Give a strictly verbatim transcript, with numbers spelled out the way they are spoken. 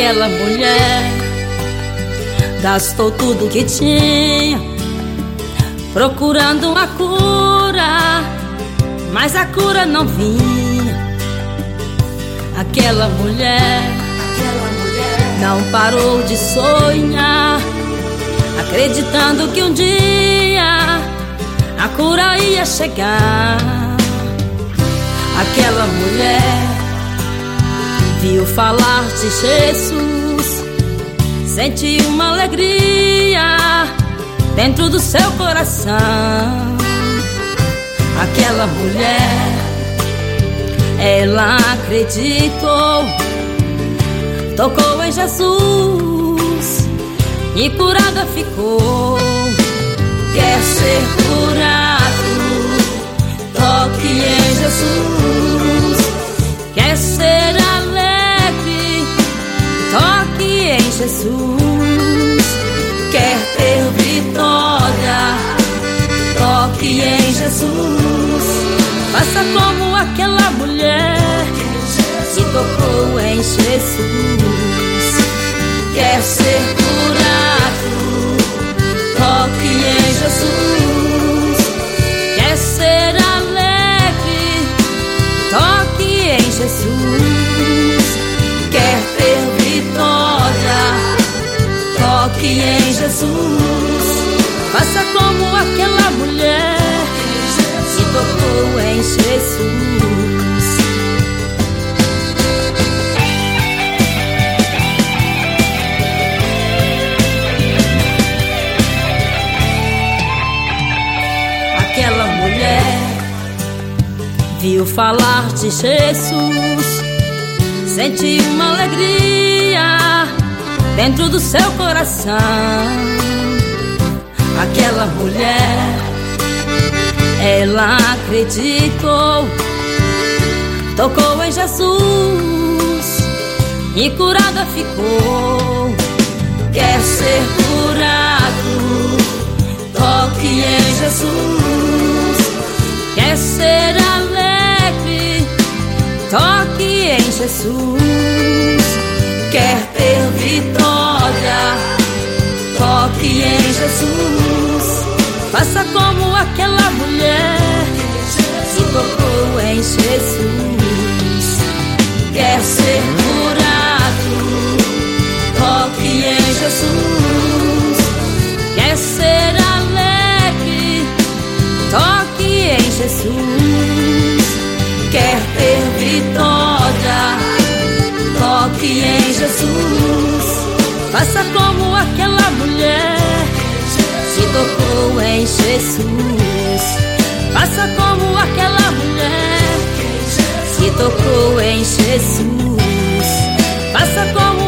Aquela mulher gastou tudo que tinha procurando uma cura, mas a cura não vinha. Aquela mulher não parou de sonhar, acreditando que um dia a cura ia chegar. Aquela mulher viu falar de Jesus, sentiu uma alegria dentro do seu coração. Aquela mulher, ela acreditou, tocou em Jesus e curada ficou. Quer ser curado? Toque em Jesus. Quer ser alegre? Toque em Jesus. Quer ter vitória? Toque em Jesus. Faça como aquela mulher que tocou em Jesus. Quer ser curado? Toque em Jesus. Quer ser alegre? Toque em Jesus. Quer ter vitória? Toque em Jesus. Faça como aquela mulher que tocou em Jesus. Aquela mulher viu falar de Jesus, sentiu uma alegria dentro do seu coração. Aquela mulher, ela acreditou, tocou em Jesus e curada ficou. Quer ser curado? Toque em Jesus. Quer ser alegre? Toque em Jesus. Quer ter vitória? Toque em Jesus. Faça como aquela mulher que tocou em Jesus. Quer ser curado? Toque em Jesus. Quer ser alegre? Toque em Jesus. Quer ter vitória? Toque em Jesus. Faça como aquela mulher que tocou em Jesus. Faça como aquela mulher que tocou em Jesus. Faça como